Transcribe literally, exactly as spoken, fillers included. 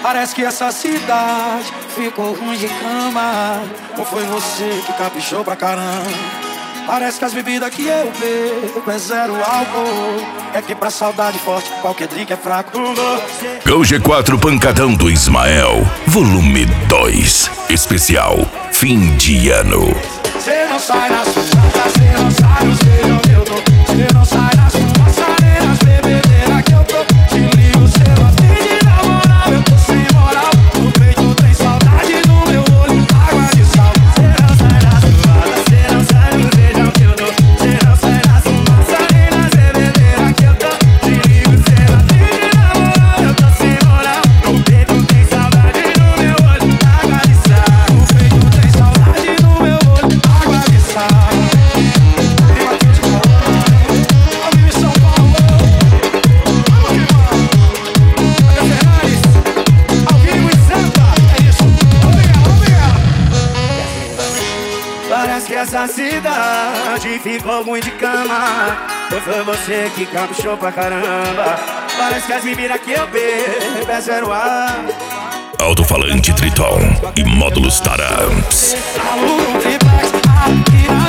Parece que essa cidade ficou ruim de cama. Ou foi você que caprichou pra caramba? Parece que as bebidas que eu bebo é zero álcool. É que pra saudade forte qualquer drink é fraco. Go G quatro Pancadão do Ismael, volume dois, especial fim de ano. Cê não sai na sua, cê não sai no seu onde eu tô. Cê não sai na sua passarela, as bebedeiras que eu tô. Te ligo, cê não tem de namorar, eu tô sem moral. No peito tem saudade, no meu olho água de sal. Cê não sai na sua, cê não sai no beijão que eu dou. Cê não sai na sua passarela, as bebedeiras que eu tô. Te ligo, cê não tem de namorar, eu tô sem moral. No peito tem saudade, no meu olho água de sal. No peito tem saudade, no meu olho água de sal. Parece que essa cidade ficou ruim de cama. Ou foi você que caprichou pra caramba? Parece que as bebidas que eu bebo é zero ar. Alto-falante Triton e módulos Taramps. Aluga um triplex aqui na